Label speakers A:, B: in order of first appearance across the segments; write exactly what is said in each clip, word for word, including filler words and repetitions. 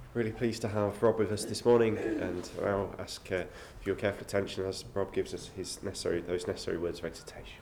A: Really pleased to have Rob with us this morning, and I'll ask uh, for your careful attention as Rob gives us his necessary, those necessary words of exhortation.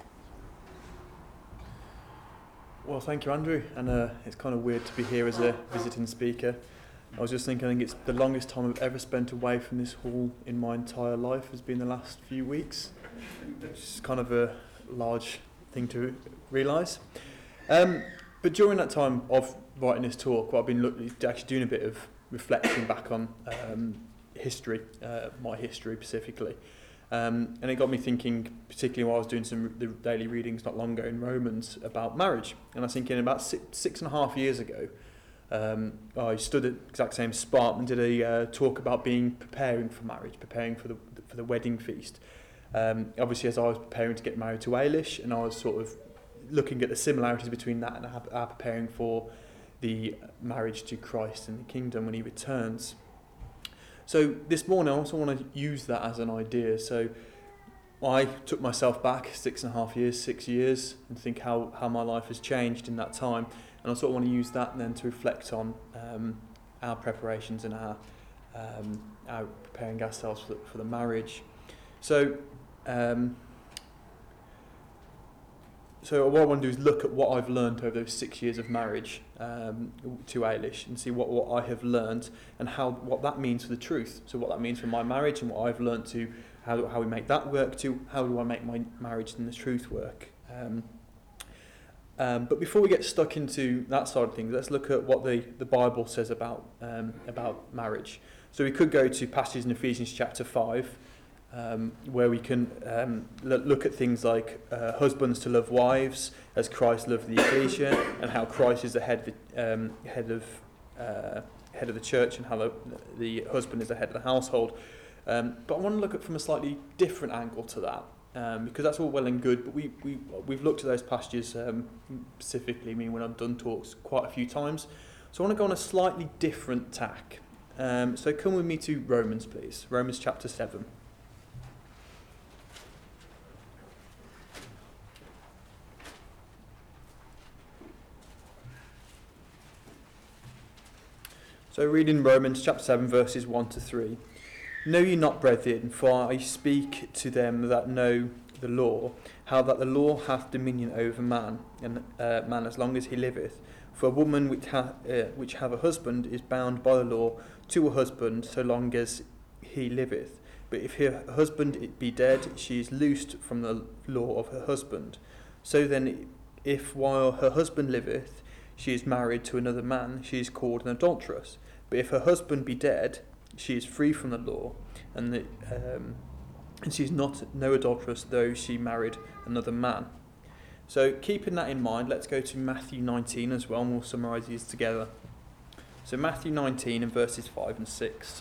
B: Well, thank you, Andrew, and uh, it's kind of weird to be here as a visiting speaker. I was just thinking, I think it's the longest time I've ever spent away from this hall in my entire life has been the last few weeks. It's kind of a large thing to realise. Um, but during that time of writing this talk, well, I've been looking, actually doing a bit of reflection back on um, history, uh, my history specifically. Um, and it got me thinking, particularly while I was doing some the daily readings not long ago in Romans about marriage. And I was thinking about six, six and a half years ago, um, I stood at the exact same spot and did a uh, talk about being preparing for marriage, preparing for the for the wedding feast. Um, obviously, as I was preparing to get married to Ailish, and I was sort of looking at the similarities between that and our, our preparing for the marriage to Christ in the kingdom when he returns. So this morning I also want to use that as an idea. So I took myself back six and a half years, six years, and think how, how my life has changed in that time. And I sort of want to use that then to reflect on um, our preparations and our, um, our preparing ourselves for the, for the marriage. So um, So what I want to do is look at what I've learned over those six years of marriage um, to Ailish and see what, what I have learned and how what that means for the truth. So what that means for my marriage and what I've learned to how do, how we make that work to how do I make my marriage and the truth work. Um, um, but before we get stuck into that side of things, let's look at what the, the Bible says about um, about marriage. So we could go to passages in Ephesians chapter five. Um, where we can um, l- look at things like uh, husbands to love wives as Christ loved the ecclesia, and how Christ is the head of the, um, head of uh, head of the church, and how the, the husband is the head of the household. Um, but I want to look at from a slightly different angle to that, um, because that's all well and good. But we we we've looked at those passages um, specifically. I mean, when I've done talks quite a few times, so I want to go on a slightly different tack. Um, so come with me to Romans, please. Romans chapter seven. So reading Romans chapter seven verses one to three. Know ye not, brethren, for I speak to them that know the law, how that the law hath dominion over man, and uh, man as long as he liveth. For a woman which hath, uh, which have a husband is bound by the law to a husband so long as he liveth. But if her husband be dead, she is loosed from the law of her husband. So then, if while her husband liveth, she is married to another man, she is called an adulteress. But if her husband be dead, she is free from the law, and the, um, and she is not no adulteress, though she married another man. So keeping that in mind, let's go to Matthew nineteen as well, and we'll summarise these together. So Matthew nineteen and verses five and six.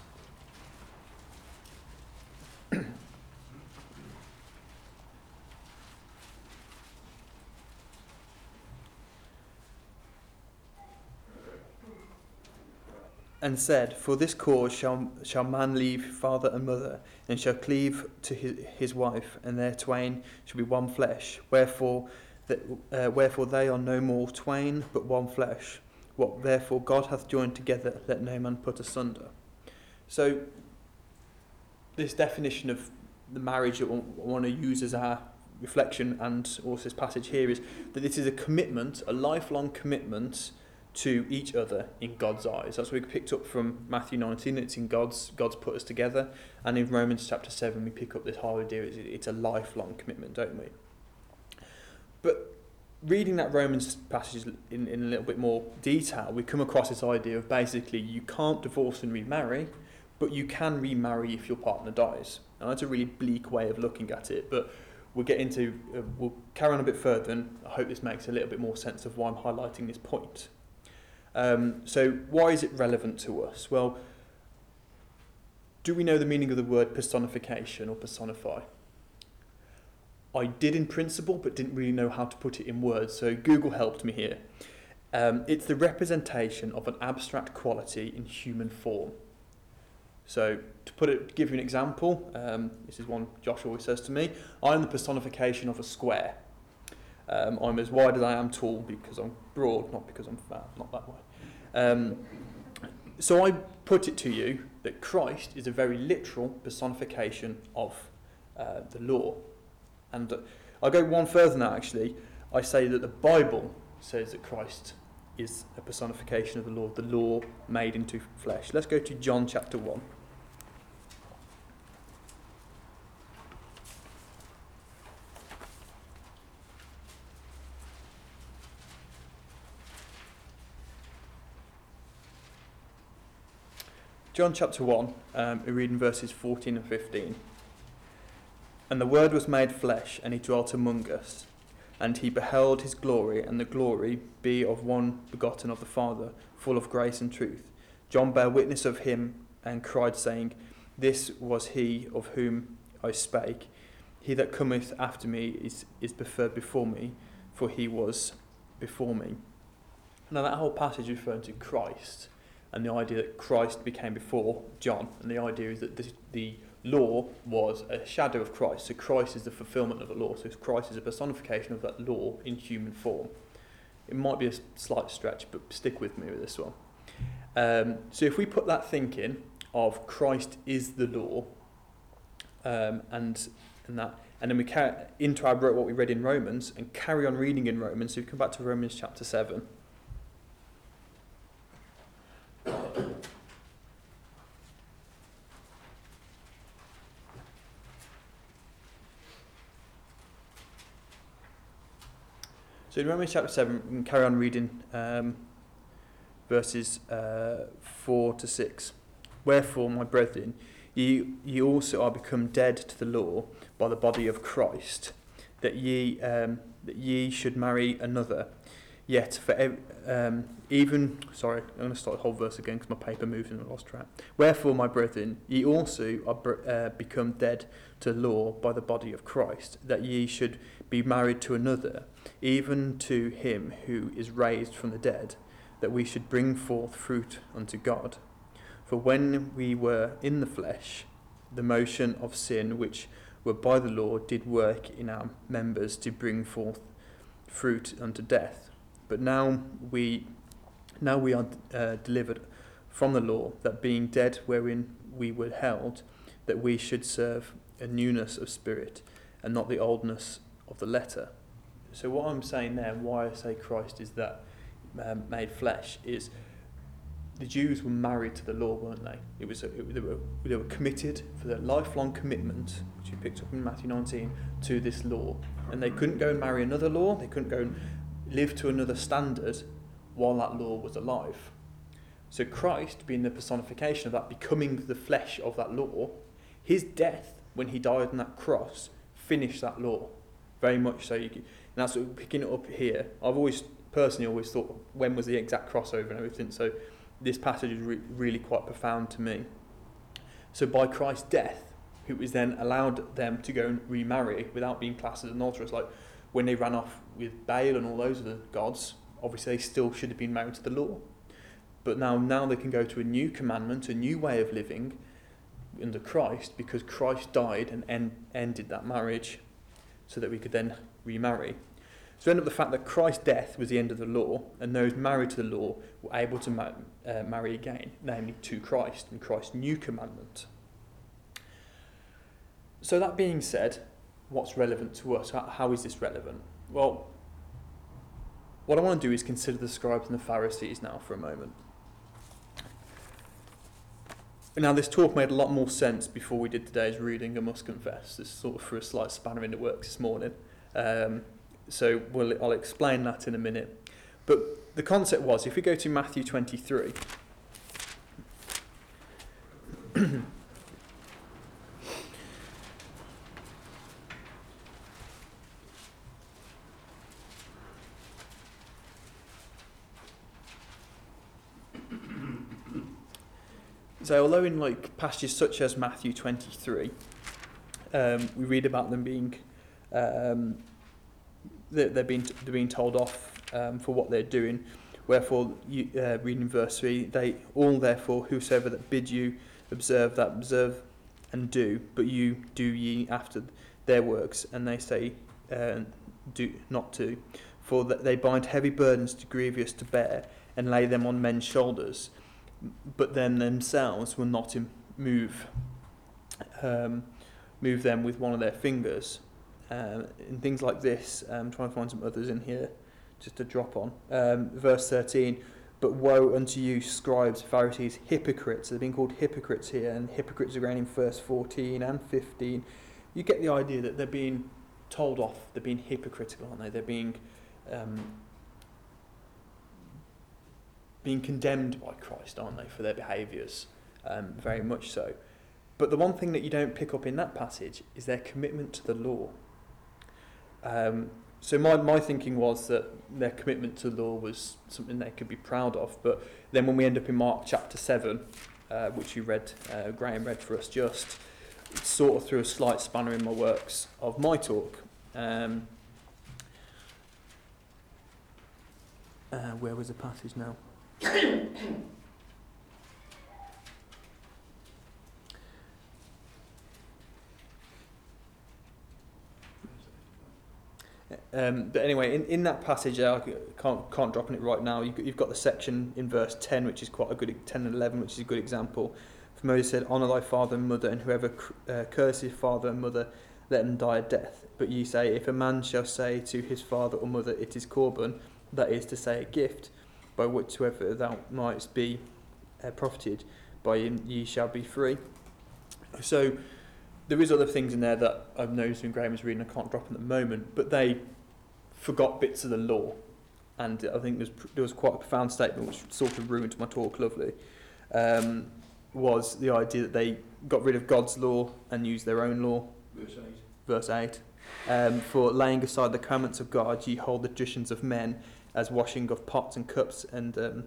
B: And said, For this cause shall shall man leave father and mother, and shall cleave to his, his wife, and their twain shall be one flesh. Wherefore, that, uh, wherefore they are no more twain, but one flesh. What therefore God hath joined together, let no man put asunder. So, this definition of the marriage that we want to use as our reflection, and also this passage here, is that this is a commitment, a lifelong commitment to each other in God's eyes. That's what we picked up from Matthew nineteen. It's in God's God's put us together, and in Romans chapter seven we pick up this whole idea. It's, it's a lifelong commitment, don't we? But reading that Romans passage in, in a little bit more detail, we come across this idea of basically you can't divorce and remarry, but you can remarry if your partner dies. And that's a really bleak way of looking at it, but we'll get into uh, we'll carry on a bit further, and I hope this makes a little bit more sense of why I'm highlighting this point. Um, so why is it relevant to us? Well, do we know the meaning of the word personification or personify? I did in principle, but didn't really know how to put it in words, so Google helped me here. Um, it's the representation of an abstract quality in human form. So to put it, give you an example, um, this is one Josh always says to me, I'm the personification of a square. Um, I'm as wide as I am tall because I'm broad, not because I'm fat, not that way. Um, so I put it to you that Christ is a very literal personification of uh, the law. And uh, I'll go one further now, actually. I say that the Bible says that Christ is a personification of the law, the law made into flesh. Let's go to John chapter one. John chapter one, um, we read in verses fourteen and fifteen. And the Word was made flesh, and he dwelt among us. And he beheld his glory, and the glory be of one begotten of the Father, full of grace and truth. John bare witness of him, and cried, saying, This was he of whom I spake. He that cometh after me is, is preferred before me, for he was before me. Now that whole passage is referring to Christ, and the idea that Christ became before John, and the idea is that the, the law was a shadow of Christ, so Christ is the fulfillment of the law, so Christ is a personification of that law in human form. It might be a slight stretch, but stick with me with this one. Um, so if we put that thinking of Christ is the law, um, and and that, and then we carry into our what we read in Romans, and carry on reading in Romans. So we come back to Romans chapter seven. So in Romans chapter seven, we can carry on reading um, verses uh, four to six. Wherefore, my brethren, ye, ye also are become dead to the law by the body of Christ, that ye um, that ye should marry another. Yet for ev- um, even sorry, I'm going to start the whole verse again because my paper moved and I lost track. Wherefore, my brethren, ye also are br- uh, become dead to the law by the body of Christ, that ye should be married to another, even to him who is raised from the dead, that we should bring forth fruit unto God. For when we were in the flesh, the motion of sin which were by the law did work in our members to bring forth fruit unto death. But now we now we are uh, delivered from the law, that being dead wherein we were held, that we should serve a newness of spirit, and not the oldness of the letter. So what I'm saying there, and why I say Christ is that um, made flesh, is the Jews were married to the law, weren't they? It was a, it, they, were, they were committed for their lifelong commitment, which we picked up in Matthew nineteen, to this law. And they couldn't go and marry another law, they couldn't go and live to another standard while that law was alive. So Christ, being the personification of that, becoming the flesh of that law, his death, when he died on that cross, finished that law. Very much so. You can, and that's what we're picking it up here. I've always, personally, always thought, when was the exact crossover and everything? So this passage is re- really quite profound to me. So by Christ's death, it was then allowed them to go and remarry without being classed as an adulteress. Like when they ran off with Baal and all those other gods, obviously they still should have been married to the law. But now, now they can go to a new commandment, a new way of living under Christ, because Christ died and en- ended that marriage, so that we could then remarry. So end up the fact that Christ's death was the end of the law, and those married to the law were able to ma- uh, marry again, namely to Christ and Christ's new commandment. So that being said, what's relevant to us? How, how is this relevant? Well, what I want to do is consider the scribes and the Pharisees now for a moment. Now, this talk made a lot more sense before we did today's reading, I must confess. This sort of threw a slight spanner in the works this morning. Um, so we'll, I'll explain that in a minute. But the concept was, if we go to Matthew twenty-three, so although in like passages such as Matthew twenty-three, um, we read about them being um, they're, they're being they're being told off um, for what they're doing. Wherefore, you, uh, reading verse three, they all therefore whosoever that bid you observe that observe and do, but you do ye after their works, and they say uh, do not to, for that they bind heavy burdens to grievous to bear, and lay them on men's shoulders, but then themselves will not im- move um, move them with one of their fingers. Um, and things like this, I'm trying to find some others in here just to drop on. Um, verse thirteen, but woe unto you, scribes, Pharisees, hypocrites. They're being called hypocrites here, and hypocrites are going in verse fourteen and fifteen. You get the idea that they're being told off, they're being hypocritical, aren't they? They're being um, being condemned by Christ, aren't they, for their behaviours, um, very much so. But the one thing that you don't pick up in that passage is their commitment to the law. Um, so my, my thinking was that their commitment to the law was something they could be proud of. But then when we end up in Mark chapter seven, uh, which you read, uh, Graham read for us just, it sort of threw a slight spanner in my works of my talk. Um, uh, where was the passage now? Um, but anyway, in, in that passage, I can't can't drop on it right now. You, you've got the section in verse ten, which is quite a good, ten and eleven, which is a good example. For Moses said, "Honour thy father and mother, and whoever uh, curses father and mother, let him die a death. But ye say, if a man shall say to his father or mother, it is Corban, that is to say, a gift, by whatsoever thou mightst be uh, profited, by him ye shall be free." So there is other things in there that I've noticed when Graham was reading, I can't drop at the moment, but they forgot bits of the law. And I think there's, there was quite a profound statement, which sort of ruined my talk lovely, um, was the idea that they got rid of God's law and used their own law.
C: Verse eight.
B: Verse eight. Um, for laying aside the commandments of God, ye hold the traditions of men, as washing of pots and cups, and um,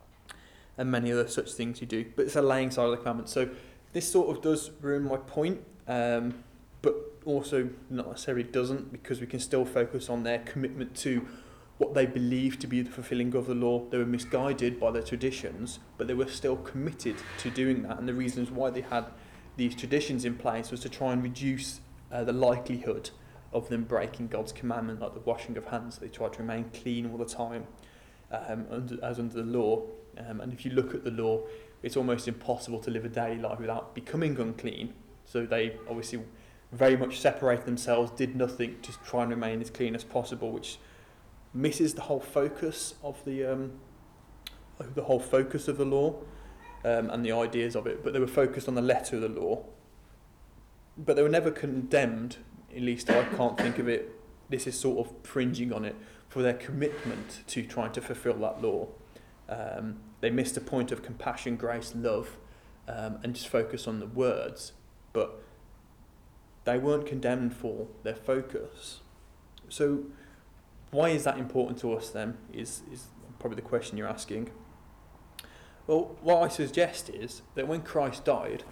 B: and many other such things you do. But it's a laying aside of the commandments. So this sort of does ruin my point, um, but also not necessarily doesn't, because we can still focus on their commitment to what they believed to be the fulfilling of the law. They were misguided by their traditions, but they were still committed to doing that. And the reasons why they had these traditions in place was to try and reduce uh, the likelihood of them breaking God's commandment, like the washing of hands. They tried to remain clean all the time, um, under, as under the law. Um, and if you look at the law, it's almost impossible to live a daily life without becoming unclean. So they obviously very much separated themselves, did nothing to try and remain as clean as possible, which misses the whole focus of the um, the whole focus of the law um, and the ideas of it. But they were focused on the letter of the law. But they were never condemned, at least I can't think of it. This is sort of fringing on it, for their commitment to trying to fulfil that law. Um, they missed the point of compassion, grace, love, um, and just focus on the words. But they weren't condemned for their focus. So why is that important to us then, is, is probably the question you're asking. Well, what I suggest is that when Christ died,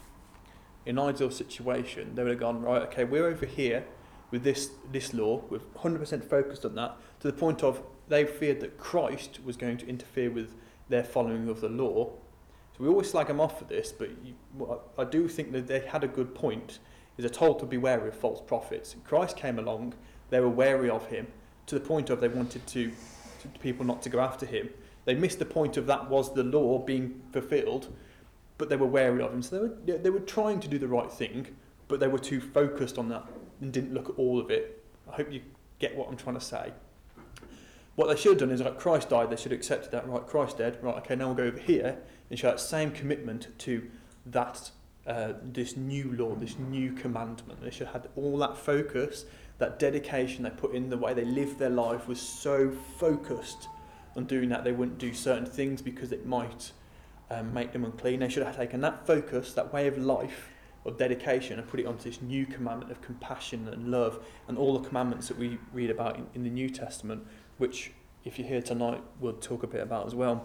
B: in an ideal situation, they would have gone, right, okay, we're over here with this, this law, we're one hundred percent focused on that, to the point of they feared that Christ was going to interfere with their following of the law. So we always slag them off for this, but you, well, I do think that they had a good point, is they're told to be wary of false prophets. Christ came along, they were wary of him, to the point of they wanted to, to people not to go after him. They missed the point of that was the law being fulfilled, but they were wary of him. So they were, they were trying to do the right thing, but they were too focused on that and didn't look at all of it. I hope you get what I'm trying to say. What they should have done is, like, Christ died, they should have accepted that, right, Christ dead, right, okay, now we'll go over here and show that same commitment to that, uh, this new law, this new commandment. They should have had all that focus, that dedication they put in, the way they lived their life was so focused on doing that, they wouldn't do certain things because it might um, make them unclean. They should have taken that focus, that way of life, of dedication, and put it onto this new commandment of compassion and love, and all the commandments that we read about in, in the New Testament, which, if you're here tonight, we'll talk a bit about as well.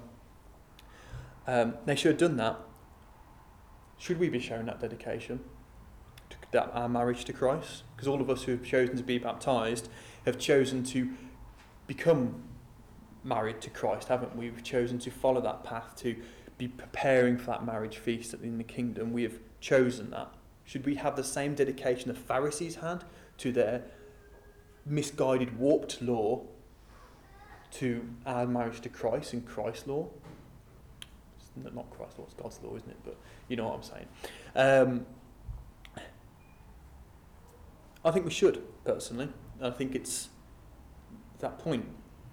B: Um, they should have done that. Should we be showing that dedication to that, our marriage to Christ? Because all of us who have chosen to be baptised have chosen to become married to Christ, haven't we? We've chosen to follow that path, to be preparing for that marriage feast in the kingdom. We have chosen that. Should we have the same dedication the Pharisees had to their misguided, warped law, to our marriage to Christ and Christ's law? not Christ's law, it's God's law, isn't it? But you know what I'm saying. Um, I think we should, personally. I think it's that point.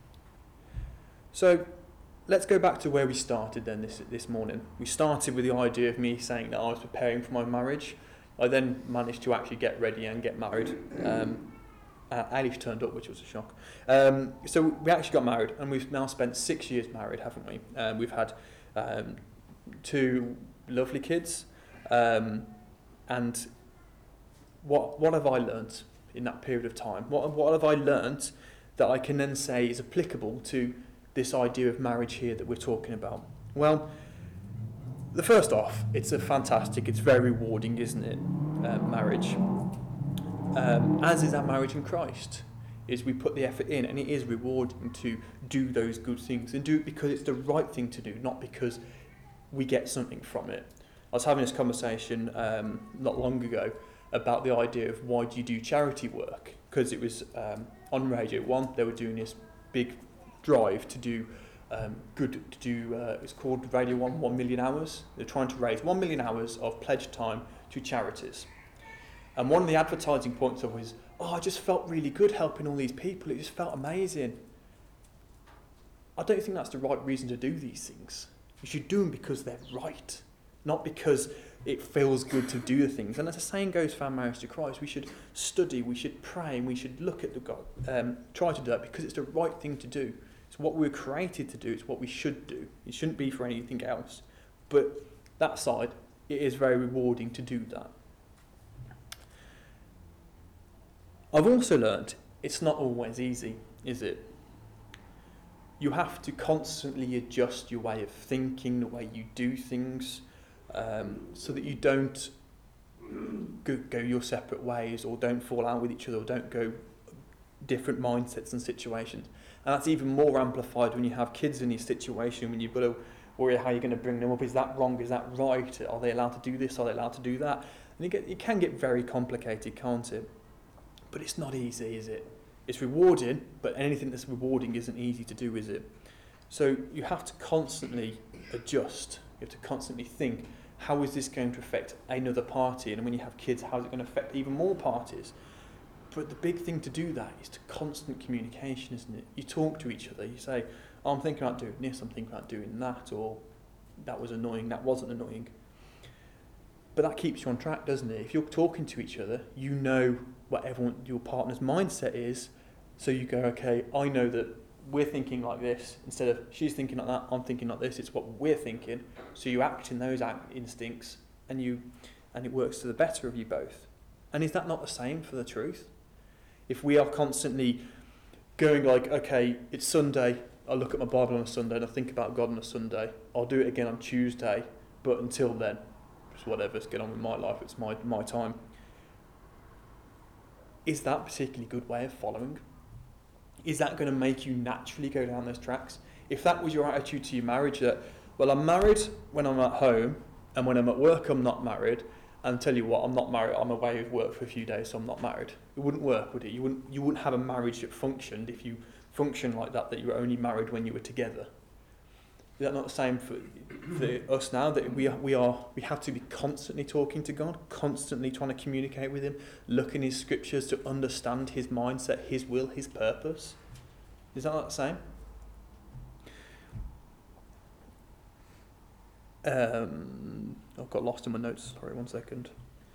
B: So let's go back to where we started then this this morning. We started with the idea of me saying that I was preparing for my marriage. I then managed to actually get ready and get married. Um, uh, Alice turned up, which was a shock. Um, so we actually got married, and we've now spent six years married, haven't we? Um, we've had um, two lovely kids. Um, and what what have I learnt in that period of time? What what have I learnt that I can then say is applicable to this idea of marriage here that we're talking about? Well, the first off, it's a fantastic, it's very rewarding, isn't it? Uh, marriage, um, as is our marriage in Christ, is we put the effort in, and it is rewarding to do those good things and do it because it's the right thing to do, not because we get something from it. I was having this conversation um, not long ago about the idea of why do you do charity work? Because it was um, on Radio One, they were doing this big drive to do um, good, to do, uh, it's called Radio One, One Million Hours. They're trying to raise one million hours of pledge time to charities. And one of the advertising points of it was, oh, I just felt really good helping all these people. It just felt amazing. I don't think that's the right reason to do these things. You should do them because they're right, not because it feels good to do the things. And as the saying goes for our marriage to Christ, we should study, we should pray, and we should look at the God, um, try to do that because it's the right thing to do. It's what we were created to do. It's what we should do. It shouldn't be for anything else. But that side, it is very rewarding to do that. I've also learned it's not always easy, is it? You have to constantly adjust your way of thinking, the way you do things, um, so that you don't go, go your separate ways or don't fall out with each other or don't go different mindsets and situations. And that's even more amplified when you have kids in your situation, when you've got to worry how you're going to bring them up. Is that wrong? Is that right? Are they allowed to do this? Are they allowed to do that? And it, get, it can get very complicated, can't it? But it's not easy, is it? It's rewarding, but anything that's rewarding isn't easy to do, is it? So you have to constantly adjust. You have to constantly think, how is this going to affect another party? And when you have kids, how is it going to affect even more parties? But the big thing to do that is to constant communication, isn't it? You talk to each other. You say, oh, I'm thinking about doing this, I'm thinking about doing that, or that was annoying, that wasn't annoying. But that keeps you on track, doesn't it? If you're talking to each other, you know what everyone, your partner's mindset is. So you go, okay, I know that we're thinking like this. Instead of she's thinking like that, I'm thinking like this. It's what we're thinking. So you act in those act instincts, and you, and it works to the better of you both. And is that not the same for the truth? If we are constantly going like, okay, it's Sunday, I look at my Bible on a Sunday and I think about God on a Sunday. I'll do it again on Tuesday, but until then, just whatever's going on with my life, it's my my time. Is that a particularly good way of following? Is that going to make you naturally go down those tracks? If that was your attitude to your marriage, that, well, I'm married when I'm at home, and when I'm at work, I'm not married, and tell you what, I'm not married, I'm away with work for a few days, so I'm not married. It wouldn't work, would it? You wouldn't, you wouldn't have a marriage that functioned if you functioned like that, that you were only married when you were together. Is that not the same for, for us now, that we are, we are, we have to be constantly talking to God, constantly trying to communicate with him, look in his scriptures to understand his mindset, his will, his purpose? Is that not the same? Um, I've got lost in my notes, sorry, one second.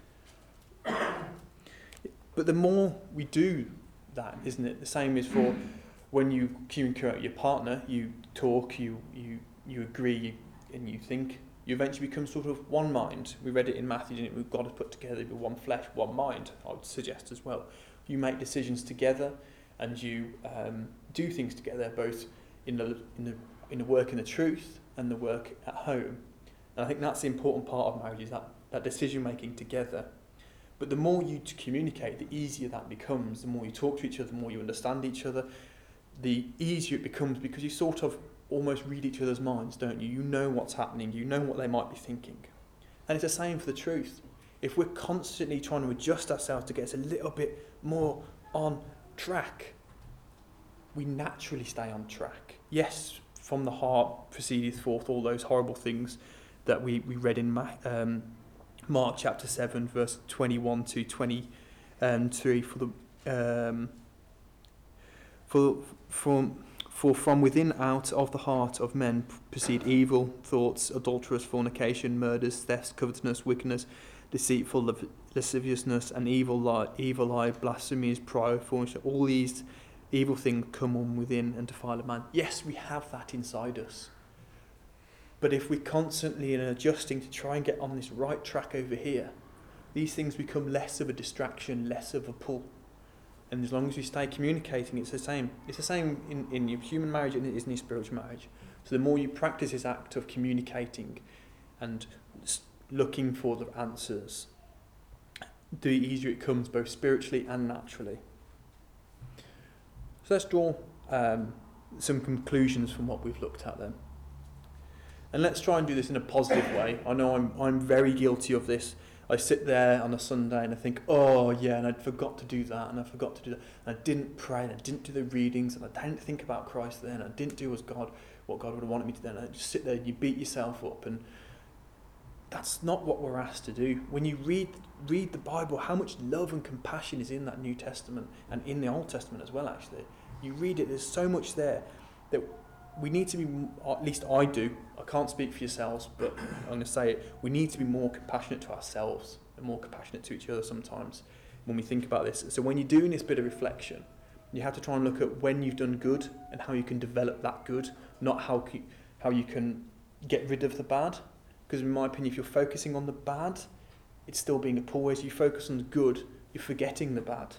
B: But the more we do that, isn't it? The same is for when you communicate with your partner, you talk, you you you agree, you, and you think, you eventually become sort of one mind. We read it in Matthew, didn't we? God has put together with one flesh, one mind, I would suggest as well. You make decisions together, and you um, do things together, both in the in the in the work in the truth and the work at home. And I think that's the important part of marriage, is that, that decision making together. But the more you communicate, the easier that becomes. The more you talk to each other, the more you understand each other, the easier it becomes, because you sort of almost read each other's minds, don't you? You know what's happening, you know what they might be thinking. And it's the same for the truth. If we're constantly trying to adjust ourselves to get us a little bit more on track, we naturally stay on track. Yes, from the heart proceedeth forth all those horrible things that we, we read in Ma- um, Mark chapter seven, verse twenty-one to twenty-three. For the um, for from for from within out of the heart of men proceed evil thoughts, adulterous, fornication, murders, thefts, covetousness, wickedness, deceitful lasciviousness, and evil lie, evil eye, blasphemies, pride, fornication. All these evil things come on within and defile a man. Yes, we have that inside us. But if we're constantly in adjusting to try and get on this right track over here, these things become less of a distraction, less of a pull. And as long as we stay communicating, it's the same. It's the same in, in your human marriage and it is in your spiritual marriage. So the more you practice this act of communicating and looking for the answers, the easier it comes both spiritually and naturally. So let's draw um, some conclusions from what we've looked at then. And let's try and do this in a positive way. I know I'm I'm very guilty of this. I sit there on a Sunday and I think, oh yeah, and I forgot to do that, and I forgot to do that, and I didn't pray, and I didn't do the readings, and I didn't think about Christ then, and I didn't do as God, what God would have wanted me to do, and I just sit there and you beat yourself up, and that's not what we're asked to do. When you read read the Bible, how much love and compassion is in that New Testament, and in the Old Testament as well, actually. You read it, there's so much there that we need to be, at least I do, I can't speak for yourselves, but I'm going to say it, we need to be more compassionate to ourselves and more compassionate to each other sometimes when we think about this. So when you're doing this bit of reflection, you have to try and look at when you've done good and how you can develop that good, not how how you can get rid of the bad. Because in my opinion, if you're focusing on the bad, it's still being a pull. Whereas you focus on the good, you're forgetting the bad.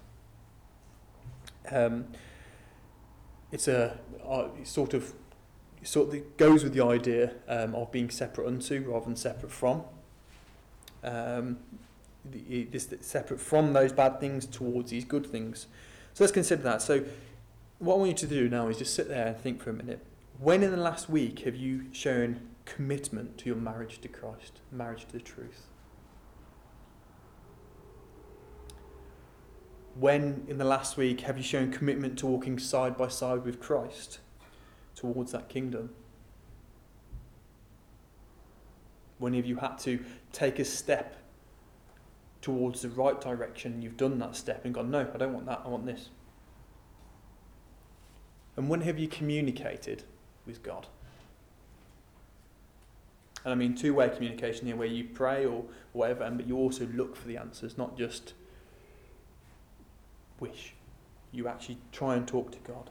B: Um, it's a uh, sort of sort of goes with the idea um, of being separate unto rather than separate from. Um, the, this separate from those bad things towards these good things. So let's consider that. So what I want you to do now is just sit there and think for a minute. When in the last week have you shown commitment to your marriage to Christ, marriage to the truth? When in the last week have you shown commitment to walking side by side with Christ towards that kingdom? When have you had to take a step towards the right direction and you've done that step and gone, no, I don't want that, I want this? And when have you communicated with God? And I mean two-way communication here, where you pray or whatever, and but you also look for the answers, not just wish. You actually try and talk to God.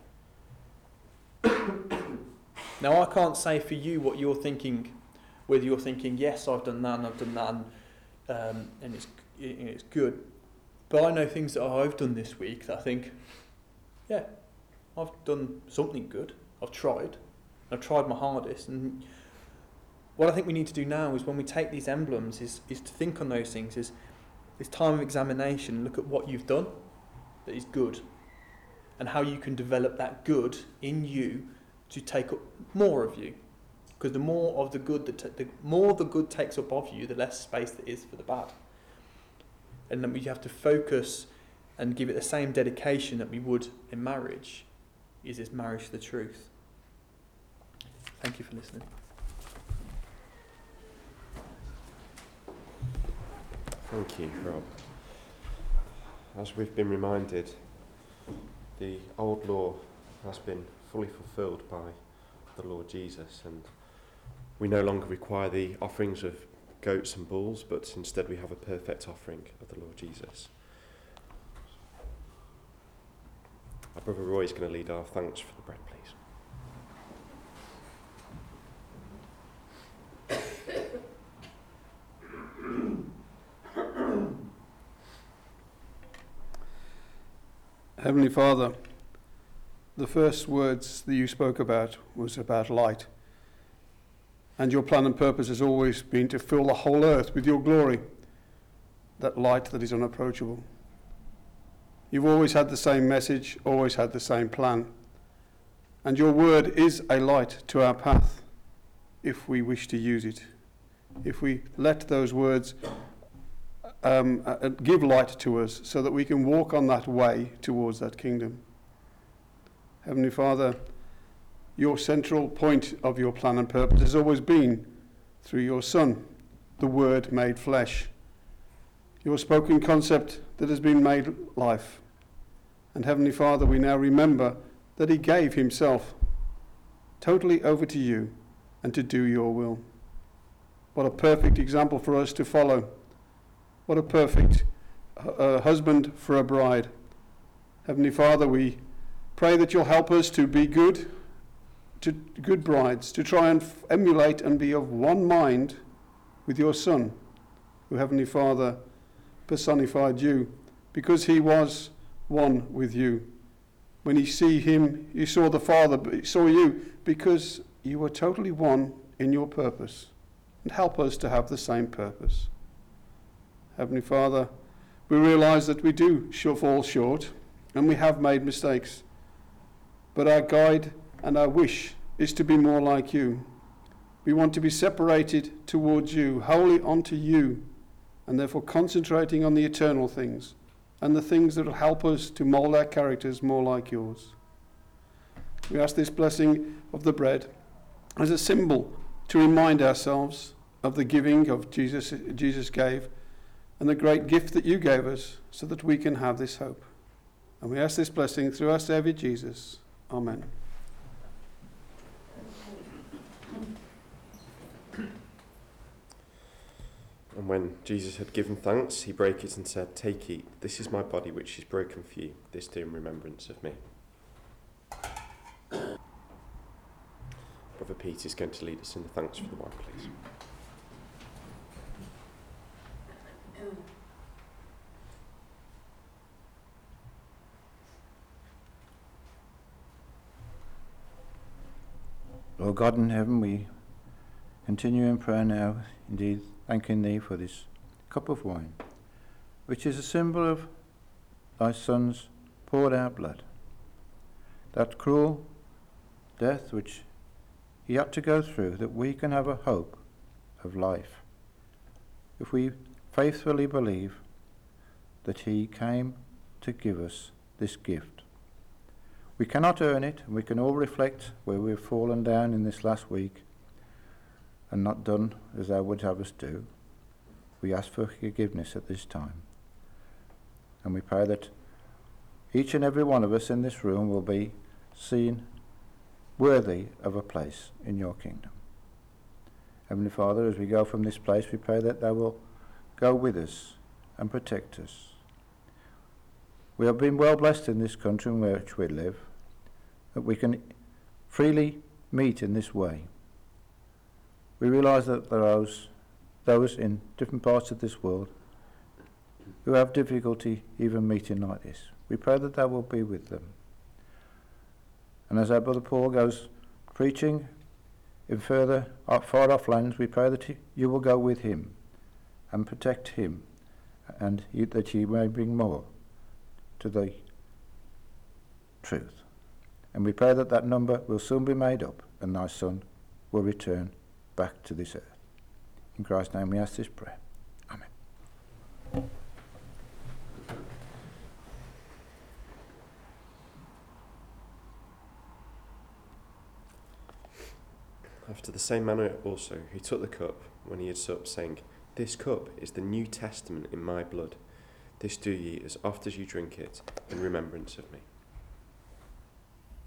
B: Now, I can't say for you what you're thinking, whether you're thinking, yes, I've done that and I've done that, and, um, and it's it's good. But I know things that I've done this week that I think, yeah, I've done something good. I've tried. I've tried my hardest. And what I think we need to do now is when we take these emblems is, is to think on those things, is this time of examination, look at what you've done that is good and how you can develop that good in you to take up more of you. Because the more of the good that t- the more the good takes up of you, the less space there is for the bad. And then we have to focus and give it the same dedication that we would in marriage, is this marriage to the truth. Thank you for listening.
A: Thank you, Rob. As we've been reminded, the old law has been fully fulfilled by the Lord Jesus, and we no longer require the offerings of goats and bulls, but instead we have a perfect offering of the Lord Jesus. Our brother Roy is going to lead our thanks for the bread, please.
C: Heavenly Father, the first words that you spoke about was about light. And your plan and purpose has always been to fill the whole earth with your glory, that light that is unapproachable. You've always had the same message, always had the same plan. And your word is a light to our path if we wish to use it. If we let those words um, uh, give light to us so that we can walk on that way towards that kingdom. Heavenly Father, your central point of your plan and purpose has always been through your Son, the Word made flesh. Your spoken concept that has been made life. And Heavenly Father, we now remember that he gave himself totally over to you and to do your will. What a perfect example for us to follow. What a perfect uh, husband for a bride. Heavenly Father, we pray that you'll help us to be good, to good brides, to try and f- emulate and be of one mind with your Son, who, Heavenly Father, personified you, because he was one with you. When you see him, you saw the Father, but he saw you, because you were totally one in your purpose. And help us to have the same purpose. Heavenly Father, we realize that we do fall short, and we have made mistakes. But our guide and our wish is to be more like you. We want to be separated towards you, wholly onto you, and therefore concentrating on the eternal things and the things that will help us to mold our characters more like yours. We ask this blessing of the bread as a symbol to remind ourselves of the giving of Jesus, Jesus gave, and the great gift that you gave us so that we can have this hope. And we ask this blessing through our Saviour Jesus. Amen.
A: And when Jesus had given thanks, he broke it and said, "Take, eat. This is my body which is broken for you. This do in remembrance of me." Brother Pete is going to lead us in the thanks for the wine, please.
D: Lord God in heaven, we continue in prayer now, indeed thanking thee for this cup of wine, which is a symbol of thy Son's poured out blood. That cruel death which he had to go through, that we can have a hope of life, if we faithfully believe that he came to give us this gift. We cannot earn it, and we can all reflect where we've fallen down in this last week and not done as thou would have us do. We ask for forgiveness at this time. And we pray that each and every one of us in this room will be seen worthy of a place in your kingdom. Heavenly Father, as we go from this place, we pray that thou will go with us and protect us. We have been well blessed in this country in which we live, that we can freely meet in this way. We realise that there are those, those in different parts of this world who have difficulty even meeting like this. We pray that thou will be with them. And as our brother Paul goes preaching in further far off lands, we pray that he, you will go with him and protect him, and he, that he may bring more to the truth. And we pray that that number will soon be made up and thy Son will return back to this earth. In Christ's name we ask this prayer. Amen.
A: After the same manner also he took the cup when he had supped, saying, "This cup is the New Testament in my blood. This do ye as oft as you drink it in remembrance of me."